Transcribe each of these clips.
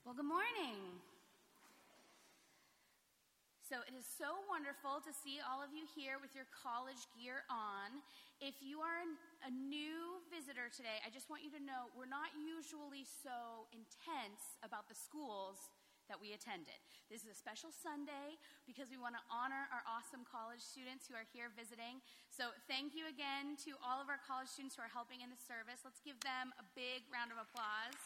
Well, good morning. So it is so wonderful to see all of you here with your college gear on. If you are a new visitor today, I just want you to know we're not usually so intense about the schools that we attended. This is a special Sunday because we want to honor our awesome college students who are here visiting. So thank you again to all of our college students who are helping in the service. Let's give them a big round of applause.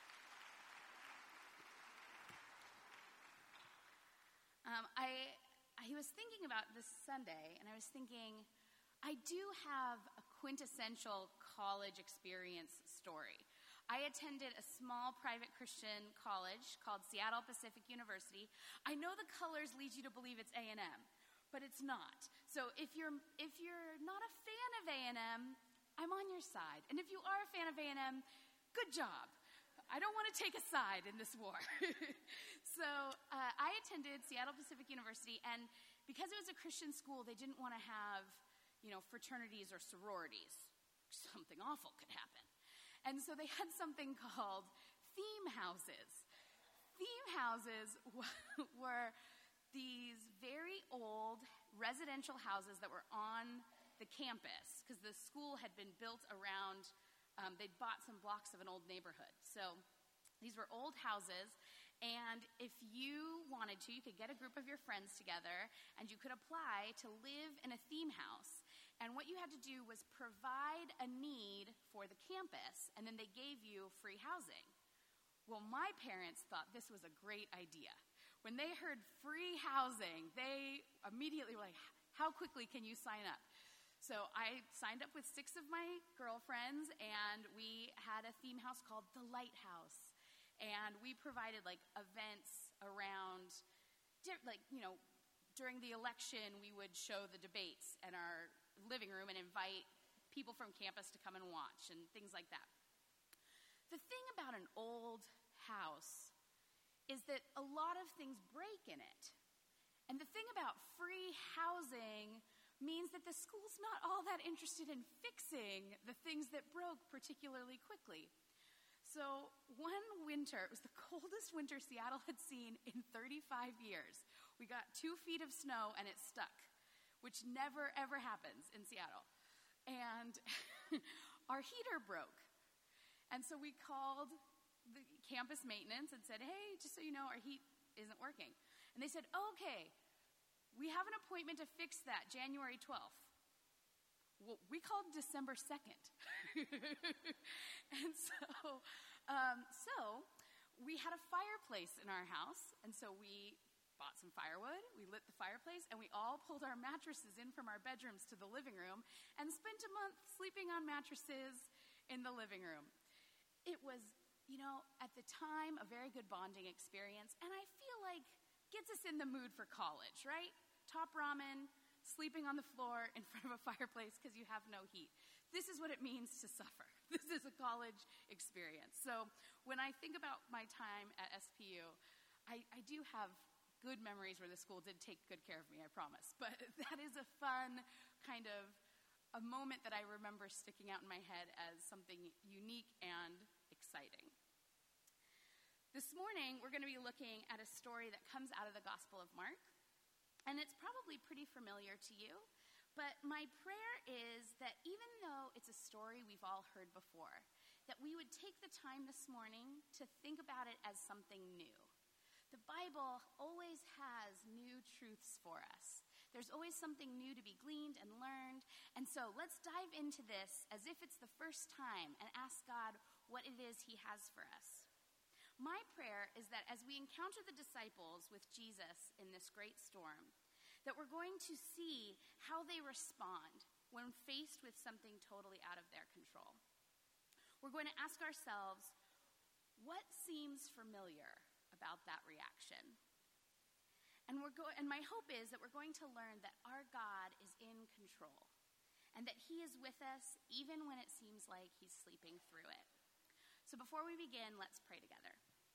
I was thinking about this Sunday, and I was thinking, I do have a quintessential college experience story. I attended a small private Christian college called Seattle Pacific University. I know the colors lead you to believe it's A&M, but it's not. So if you're not a fan of A&M, I'm on your side. And if you are a fan of A&M, good job. I don't want to take a side in this war. So I attended Seattle Pacific University, and because it was a Christian school, they didn't want to have, fraternities or sororities. Something awful could happen. And so they had something called theme houses. Theme houses were these very old residential houses that were on the campus, because the school had been built around, they'd bought some blocks of an old neighborhood. So these were old houses, and if you wanted to, you could get a group of your friends together, and you could apply to live in a theme house. And what you had to do was provide a need for the campus, and then they gave you free housing. Well, my parents thought this was a great idea. When they heard free housing, they immediately were like, how quickly can you sign up? So I signed up with 6 of my girlfriends, and we had a theme house called The Lighthouse. And we provided, events around, during the election, we would show the debates in our living room and invite people from campus to come and watch and things like that. The thing about an old house is that a lot of things break in it. And the thing about free housing means that the school's not all that interested in fixing the things that broke particularly quickly. So one winter, it was the coldest winter Seattle had seen in 35 years. We got 2 feet of snow and it stuck, which never, ever happens in Seattle. And our heater broke. And so we called the campus maintenance and said, hey, just so you know, our heat isn't working. And they said, okay, we have an appointment to fix that January 12th. Well, we called December 2nd. And so we had a fireplace in our house, and so we bought some firewood, we lit the fireplace, and we all pulled our mattresses in from our bedrooms to the living room and spent a month sleeping on mattresses in the living room. It was, at the time, a very good bonding experience, and I feel like gets us in the mood for college, right? Top ramen, sleeping on the floor in front of a fireplace because you have no heat. This is what it means to suffer. This is a college experience. So when I think about my time at SPU, I do have good memories where the school did take good care of me, I promise. But that is a fun kind of a moment that I remember sticking out in my head as something unique and exciting. This morning, we're going to be looking at a story that comes out of the Gospel of Mark. And it's probably pretty familiar to you, but my prayer is that even though it's a story we've all heard before, that we would take the time this morning to think about it as something new. The Bible always has new truths for us. There's always something new to be gleaned and learned, and so let's dive into this as if it's the first time and ask God what it is He has for us. My prayer is that as we encounter the disciples with Jesus in this great storm, that we're going to see how they respond when faced with something totally out of their control. We're going to ask ourselves, what seems familiar about that reaction? And my hope is that we're going to learn that our God is in control and that He is with us even when it seems like He's sleeping through it. So before we begin, let's pray together.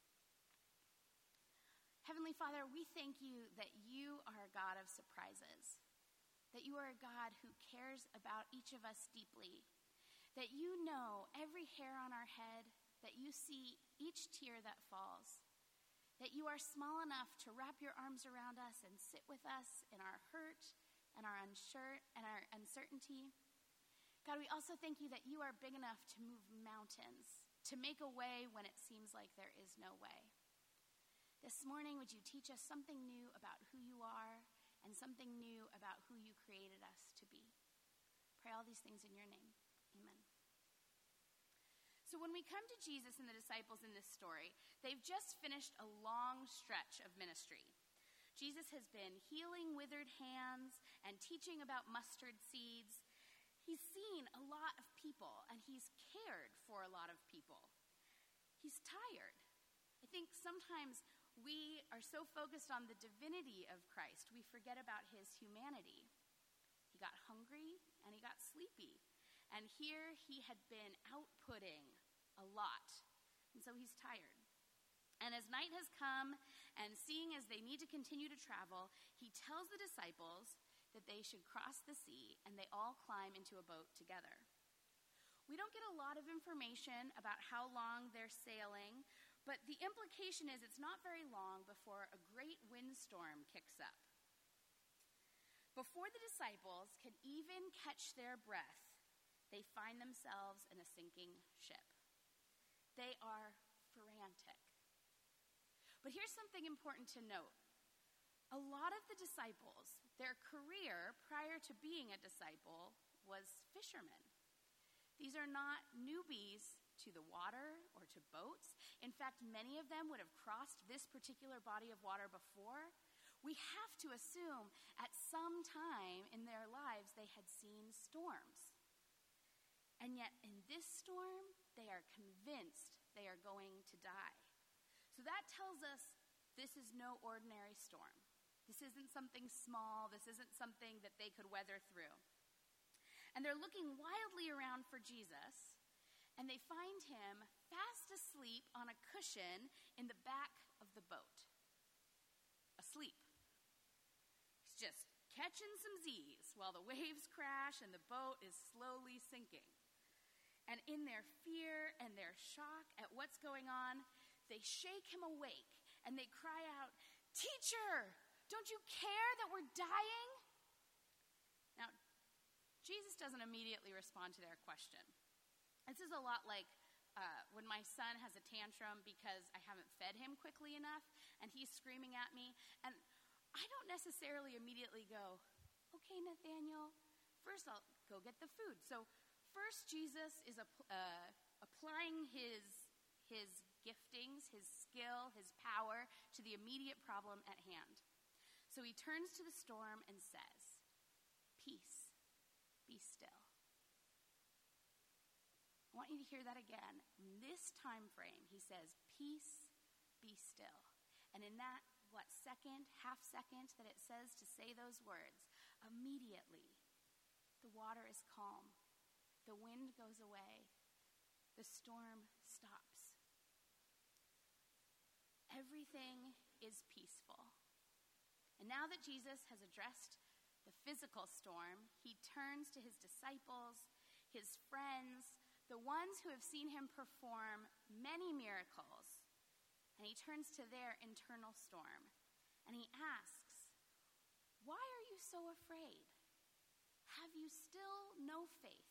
Heavenly Father, we thank you that you are a God of surprises, that you are a God who cares about each of us deeply, that you know every hair on our head, that you see each tear that falls, that you are small enough to wrap your arms around us and sit with us in our hurt and our uncertainty. God, we also thank you that you are big enough to move mountains, to make a way when it seems like there is no way. This morning, would you teach us something new about who you are and something new about who you created us to be? Pray all these things in your name. Amen. So when we come to Jesus and the disciples in this story, they've just finished a long stretch of ministry. Jesus has been healing withered hands and teaching about mustard seeds. He's seen a lot of people, and he's cared for a lot of people. He's tired. I think sometimes we are so focused on the divinity of Christ, we forget about his humanity. He got hungry, and he got sleepy. And here he had been outputting a lot. And so he's tired. And as night has come, and seeing as they need to continue to travel, he tells the disciples that they should cross the sea, and they all climb into a boat together. We don't get a lot of information about how long they're sailing, but the implication is it's not very long before a great windstorm kicks up. Before the disciples can even catch their breath, they find themselves in a sinking ship. They are frantic. But here's something important to note. A lot of the disciples, their career prior to being a disciple was fishermen. These are not newbies to the water or to boats. In fact, many of them would have crossed this particular body of water before. We have to assume at some time in their lives they had seen storms. And yet in this storm, they are convinced they are going to die. So that tells us this is no ordinary storm. This isn't something small. This isn't something that they could weather through. And they're looking wildly around for Jesus, and they find him fast asleep on a cushion in the back of the boat. Asleep. He's just catching some Z's while the waves crash and the boat is slowly sinking. And in their fear and their shock at what's going on, they shake him awake and they cry out, "Teacher, don't you care that we're dying?" Now, Jesus doesn't immediately respond to their question. This is a lot like when my son has a tantrum because I haven't fed him quickly enough and he's screaming at me. And I don't necessarily immediately go, "Okay, Nathaniel, first I'll go get the food." So first, Jesus is applying his giftings, his skill, his power to the immediate problem at hand. So he turns to the storm and says, "Peace, be still." I want you to hear that again. In this time frame, he says, "Peace, be still." And in that, half second that it says to say those words, immediately, the water is calm. The wind goes away. The storm stops. Everything is peaceful. And now that Jesus has addressed the physical storm, he turns to his disciples, his friends, the ones who have seen him perform many miracles, and he turns to their internal storm, and he asks, "Why are you so afraid? Have you still no faith?"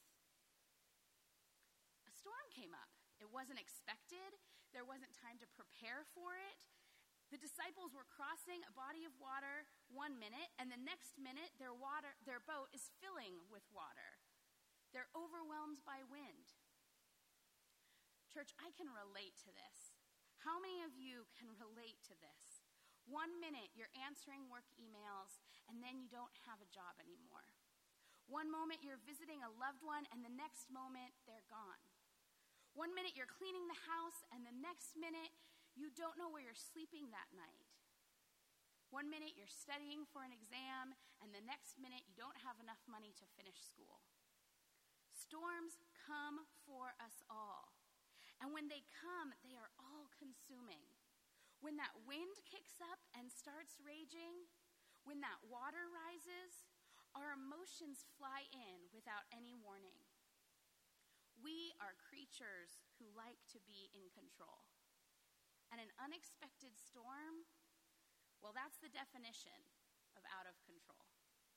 A storm came up. It wasn't expected. There wasn't time to prepare for it. The disciples were crossing a body of water 1 minute, and the next minute their boat is filling with water. They're overwhelmed by wind. Church, I can relate to this. How many of you can relate to this? 1 minute you're answering work emails, and then you don't have a job anymore. 1 moment you're visiting a loved one, and the next moment they're gone. 1 minute you're cleaning the house, and the next minute you don't know where you're sleeping that night. 1 minute you're studying for an exam, and the next minute you don't have enough money to finish school. Storms come for us all. And when they come, they are all consuming. When that wind kicks up and starts raging, when that water rises, our emotions fly in without any warning. We are creatures who like to be in control. And an unexpected storm, well, that's the definition of out of control.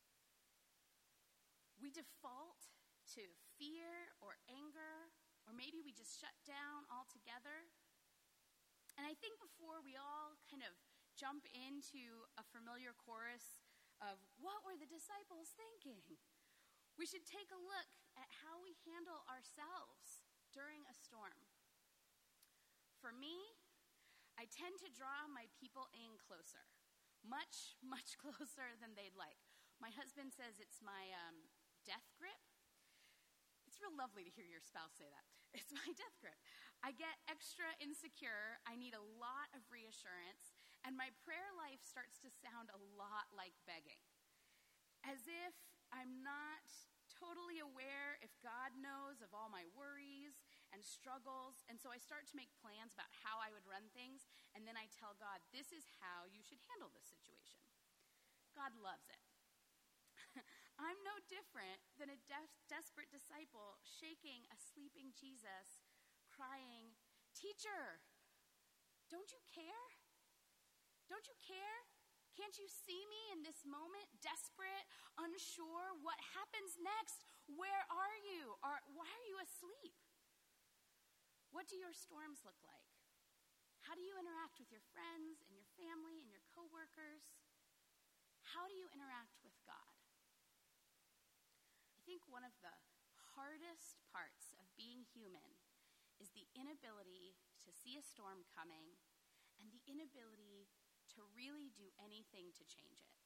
We default to fear or anger, or maybe we just shut down altogether. And I think before we all kind of jump into a familiar chorus of what were the disciples thinking, we should take a look at how we handle ourselves during a storm. For me, I tend to draw my people in closer, much, much closer than they'd like. My husband says it's my death grip. It's real lovely to hear your spouse say that. It's my death grip. I get extra insecure. I need a lot of reassurance. And my prayer life starts to sound a lot like begging. As if I'm not totally aware if God knows of all my worries and struggles. And so I start to make plans about how I would run things. And then I tell God, this is how you should handle this situation. God loves it. I'm no different than a desperate disciple shaking a sleeping Jesus, crying, "Teacher, don't you care? Don't you care? Can't you see me in this moment, desperate, unsure? What happens next? Where are you? Why are you asleep? What do your storms look like? How do you interact with your friends and your family and your coworkers? How do you interact with God?" I think one of the hardest parts of being human is the inability to see a storm coming and the inability to really do anything to change it.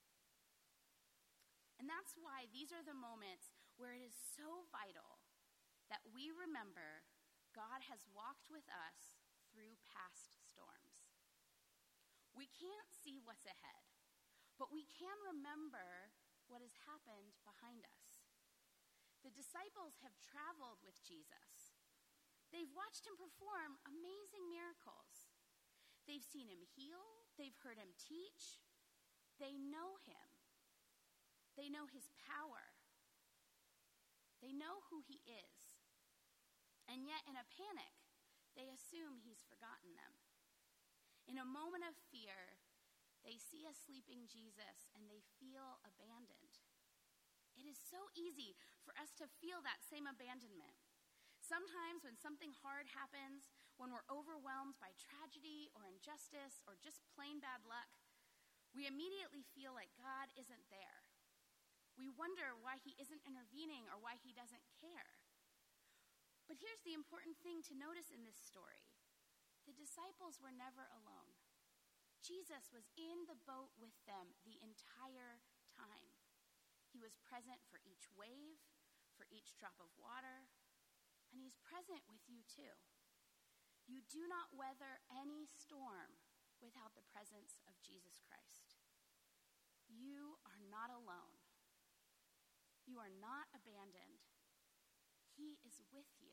And that's why these are the moments where it is so vital that we remember God has walked with us through past storms. We can't see what's ahead, but we can remember what has happened behind us. The disciples have traveled with Jesus. They've watched him perform amazing miracles. They've seen him heal. They've heard him teach. They know him. They know his power. They know who he is. And yet, in a panic, they assume he's forgotten them. In a moment of fear, they see a sleeping Jesus and they feel abandoned. It is so easy for us to feel that same abandonment. Sometimes when something hard happens, when we're overwhelmed by tragedy or injustice or just plain bad luck, we immediately feel like God isn't there. We wonder why he isn't intervening or why he doesn't care. But here's the important thing to notice in this story. The disciples were never alone. Jesus was in the boat with them the entire time. He was present for each wave, for each drop of water, and he's present with you too. You do not weather any storm without the presence of Jesus Christ. You are not alone. You are not abandoned. He is with you.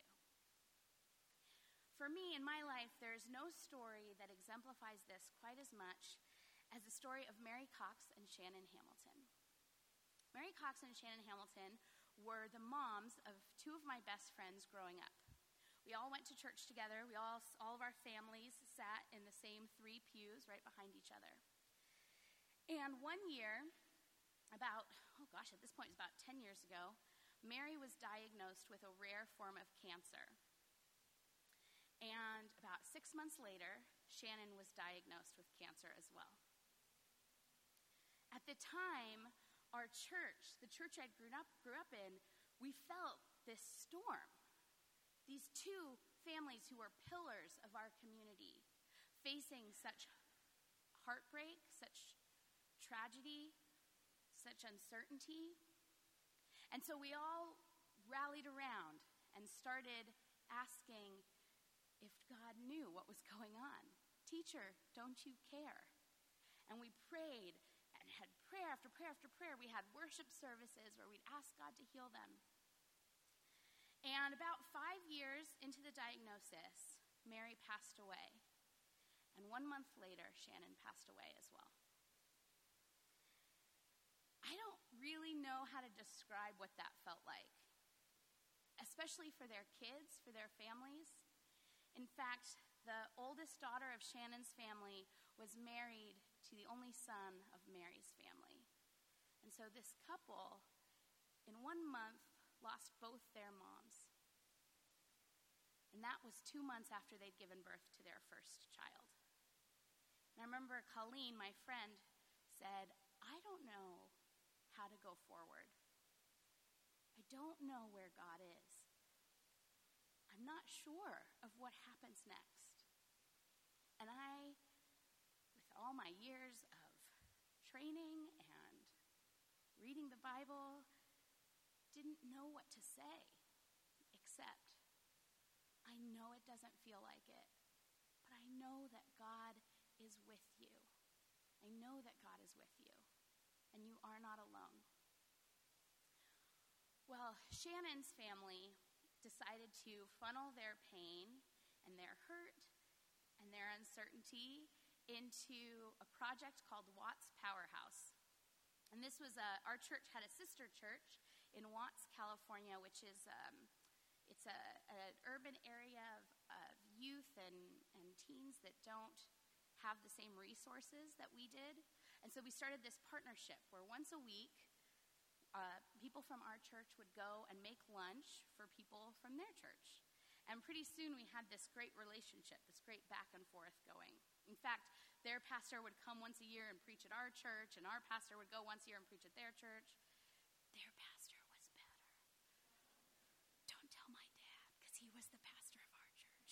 For me, in my life, there's no story that exemplifies this quite as much as the story of Mary Cox and Shannon Hamilton. Mary Cox and Shannon Hamilton were the moms of two of my best friends growing up. We all went to church together. All of our families sat in the same 3 pews right behind each other. And one year, at this point, it was about 10 years ago, Mary was diagnosed with a rare form of cancer. And about 6 months later, Shannon was diagnosed with cancer as well. At the time, our church, the church I grew up in, we felt this storm. These two families who were pillars of our community, facing such heartbreak, such tragedy, such uncertainty. And so we all rallied around and started asking if God knew what was going on. Teacher, don't you care? And we prayed and had prayer after prayer after prayer. We had worship services where we'd ask God to heal them. And about 5 years into the diagnosis, Mary passed away. And 1 month later, Shannon passed away as well. I don't really know how to describe what that felt like, especially for their kids, for their families. In fact, the oldest daughter of Shannon's family was married to the only son of Mary's family. And so this couple, in 1 month, lost both their moms. And that was 2 months after they'd given birth to their first child. And I remember Colleen, my friend, said, I don't know how to go forward. I don't know where God is. I'm not sure of what happens next. And I, with all my years of training and reading the Bible, didn't know what to say, except, I know it doesn't feel like it, but I know that God is with you. I know that God is with you, and you are not alone. Well, Shannon's family decided to funnel their pain and their hurt and their uncertainty into a project called Watts Powerhouse. And this was our church had a sister church in Watts, California, which is it's an urban area of youth and teens that don't have the same resources that we did. And so we started this partnership where once a week, people from our church would go and make lunch for people from their church. And pretty soon we had this great relationship, this great back and forth going. In fact, their pastor would come once a year and preach at our church, and our pastor would go once a year and preach at their church. Their pastor was better. Don't tell my dad, because he was the pastor of our church.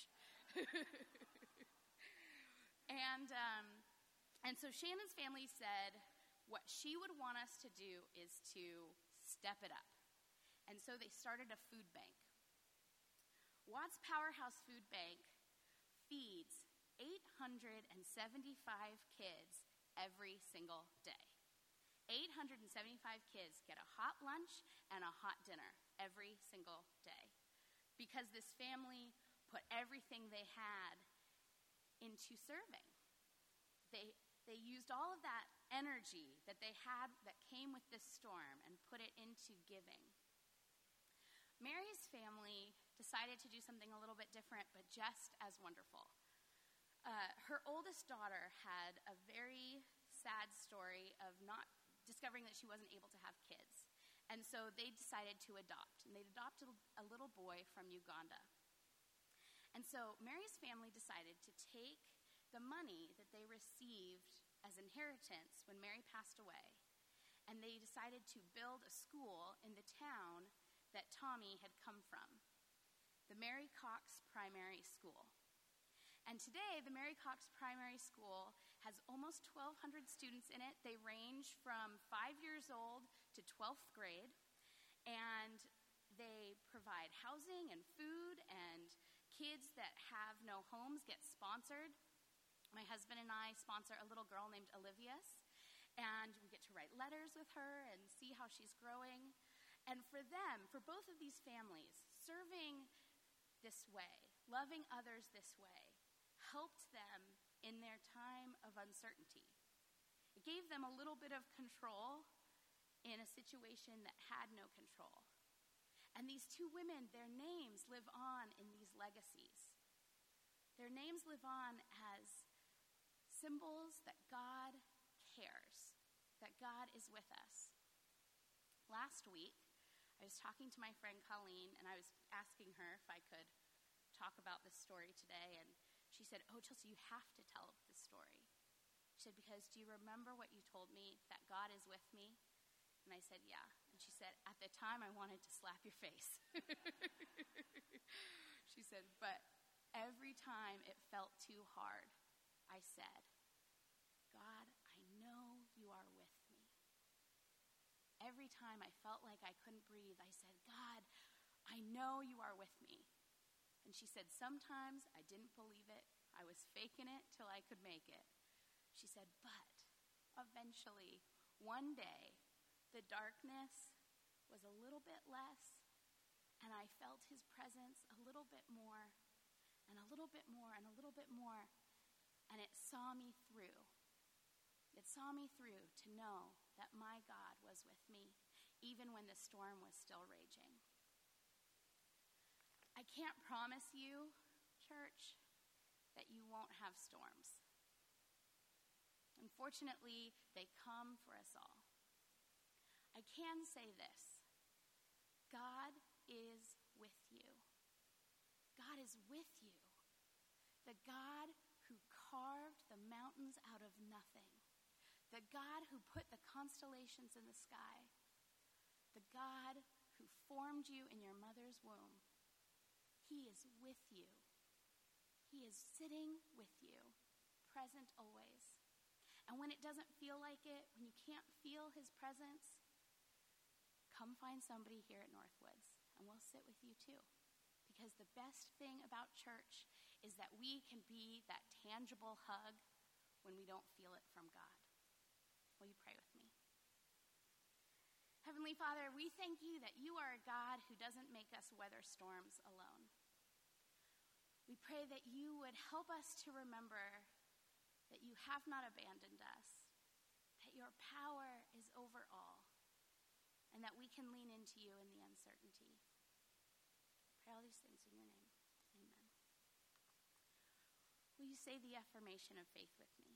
And so Shannon's family said what she would want us to do is to step it up. And so they started a food bank. Watts Powerhouse Food Bank feeds 875 kids every single day. 875 kids get a hot lunch and a hot dinner every single day because this family put everything they had into serving. They used all of that energy that they had that came with this storm and put it into giving. Mary's family decided to do something a little bit different, but just as wonderful. Her oldest daughter had a very sad story of not discovering that she wasn't able to have kids. And so they decided to adopt, and they adopted a little boy from Uganda. And so Mary's family decided to take the money that they received as inheritance when Mary passed away, and they decided to build a school in the town that Tommy had come from, the Mary Cox Primary School. And today, the Mary Cox Primary School has almost 1,200 students in it. They range from 5 years old to 12th grade, and they provide housing and food, and kids that have no homes get sponsored. My husband and I sponsor a little girl named Olivius, and we get to write letters with her and see how she's growing. And for them, for both of these families, serving this way, loving others this way, helped them in their time of uncertainty. It gave them a little bit of control in a situation that had no control. And these two women, their names live on in these legacies. Their names live on as symbols that God cares, that God is with us. Last week, I was talking to my friend Colleen, and I was asking her if I could talk about this story today, and she said, "Oh, Chelsea, you have to tell this story." She said, "Because do you remember what you told me, that God is with me?" And I said, "Yeah." And she said, "At the time, I wanted to slap your face." She said, "But every time it felt too hard, I said, God, I know you are with me." Every time I felt like I couldn't breathe, I said, "God, I know you are with me." And she said, "Sometimes I didn't believe it. I was faking it till I could make it." She said, "But eventually, one day, the darkness was a little bit less, and I felt his presence a little bit more, and a little bit more, and a little bit more, and it saw me through. It saw me through to know that my God was with me, even when the storm was still raging." I can't promise you, church, that won't have storms. Unfortunately, they come for us all. I can say this: God is with you. God is with you. The God who carved the mountains out of nothing. The God who put the constellations in the sky. The God who formed you in your mother's womb. He is with you. He is sitting with you, present always. And when it doesn't feel like it, when you can't feel his presence, come find somebody here at Northwoods, and we'll sit with you too. Because the best thing about church is that we can be that tangible hug when we don't feel it from God. Will you pray with me? Heavenly Father, we thank you that you are a God who doesn't make us weather storms alone. We pray that you would help us to remember that you have not abandoned us, that your power is over all, and that we can lean into you in the uncertainty. I pray all these things in your name. Amen. Will you say the affirmation of faith with me?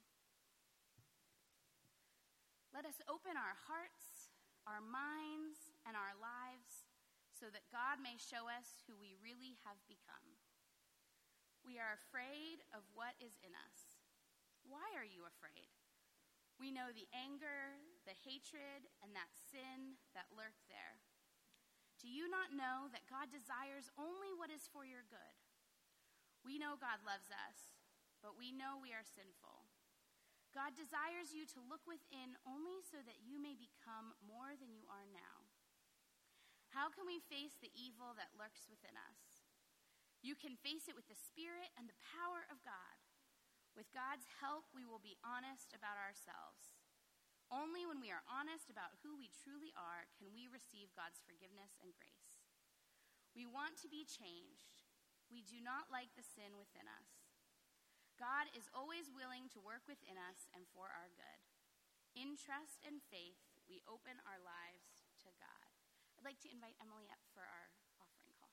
Let us open our hearts, our minds, and our lives so that God may show us who we really have become. We are afraid of what is in us. Why are you afraid? We know the anger, the hatred, and that sin that lurk there. Do you not know that God desires only what is for your good? We know God loves us, but we know we are sinful. God desires you to look within only so that you may become more than you are now. How can we face the evil that lurks within us? You can face it with the Spirit and the power of God. With God's help, we will be honest about ourselves. Only when we are honest about who we truly are can we receive God's forgiveness and grace. We want to be changed. We do not like the sin within us. God is always willing to work within us and for our good. In trust and faith, we open our lives to God. I'd like to invite Emily up for our offering call.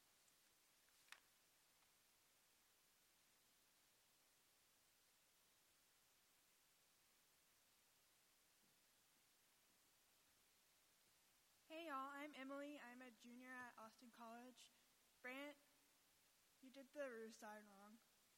Hey y'all, I'm Emily. I'm a junior at Austin College. Brant, you did the roof sign wrong.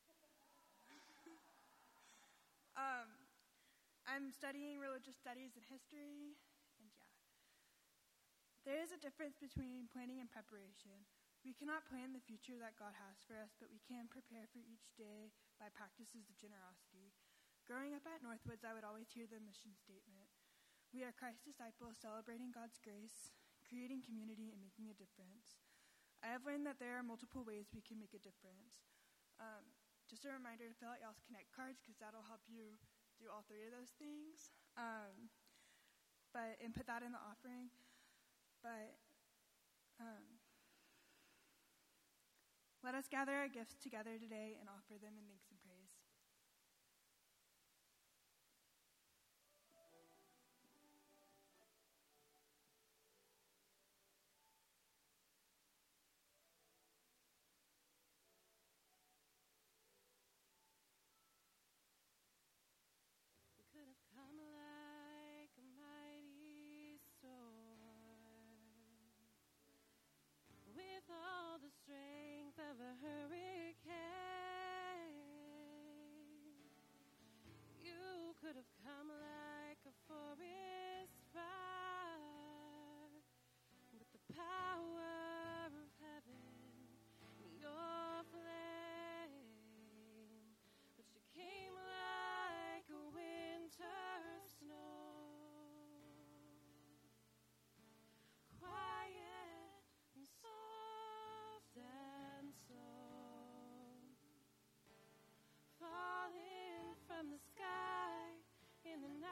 I'm studying religious studies and history, and yeah. There is a difference between planning and preparation. We cannot plan the future that God has for us, but we can prepare for each day by practices of generosity. Growing up at Northwoods, I would always hear the mission statement. We are Christ's disciples celebrating God's grace, creating community, and making a difference. I have learned that there are multiple ways we can make a difference. Just a reminder to fill out y'all's Connect cards because that'll help you do all three of those things. And put that in the offering. Let us gather our gifts together today and offer them in thanks and praise. Could have come like a mighty storm with all the strength of a hurricane. You could have come like a forest fire with the power of heaven in your flame, but you came like a winter snow, quiet and soft and slow, falling from the sky in the night.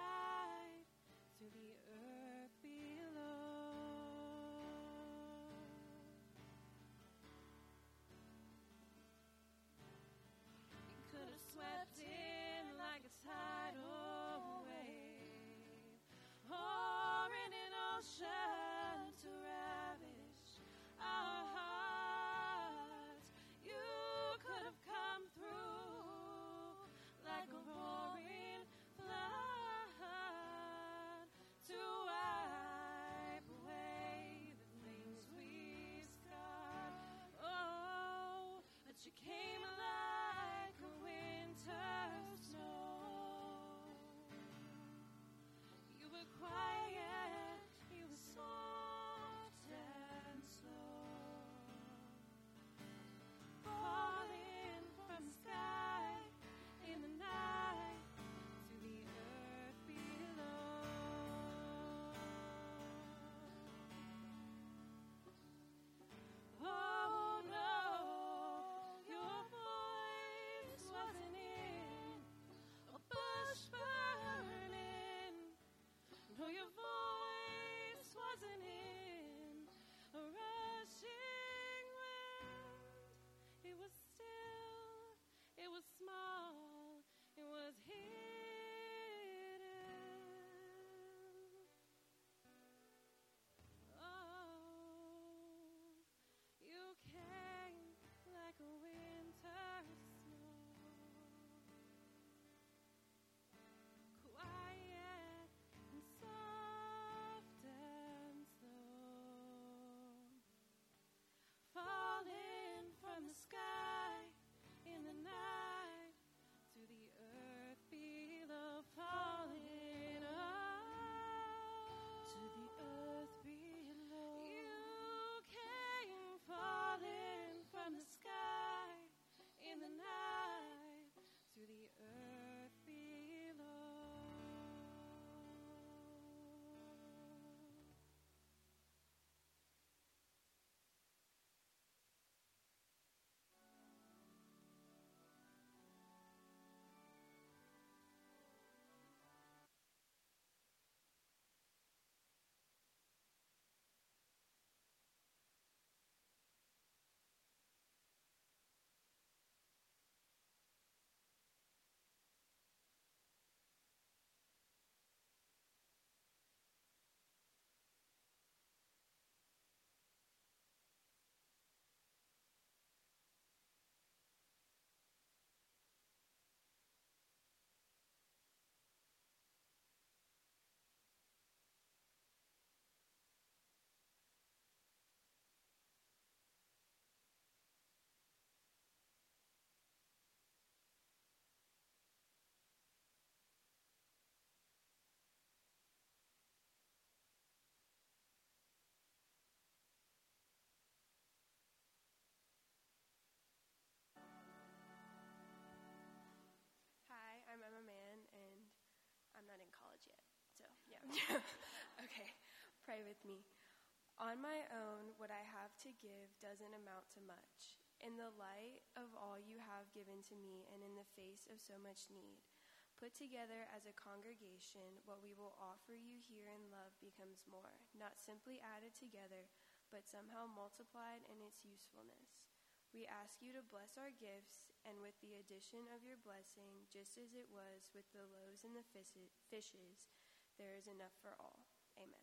Okay, pray with me. On my own, what I have to give doesn't amount to much. In the light of all you have given to me and in the face of so much need, put together as a congregation, what we will offer you here in love becomes more, not simply added together, but somehow multiplied in its usefulness. We ask you to bless our gifts, and with the addition of your blessing, just as it was with the loaves and the fishes, there is enough for all. Amen.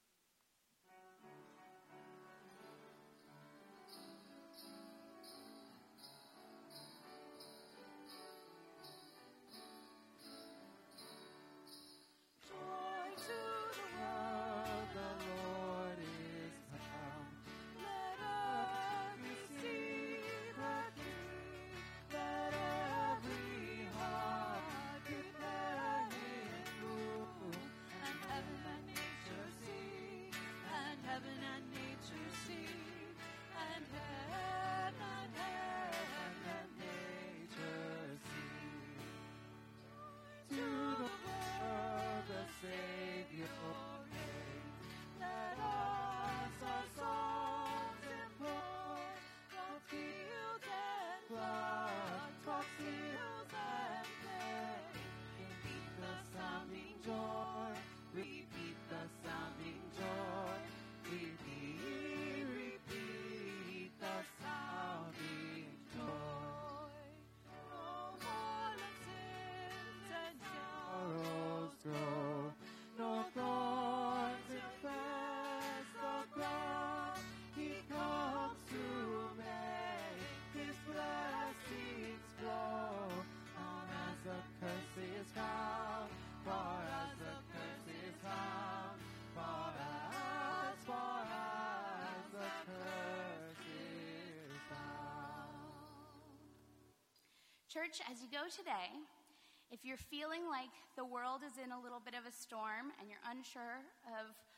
Church, as you go today, if you're feeling like the world is in a little bit of a storm and you're unsure of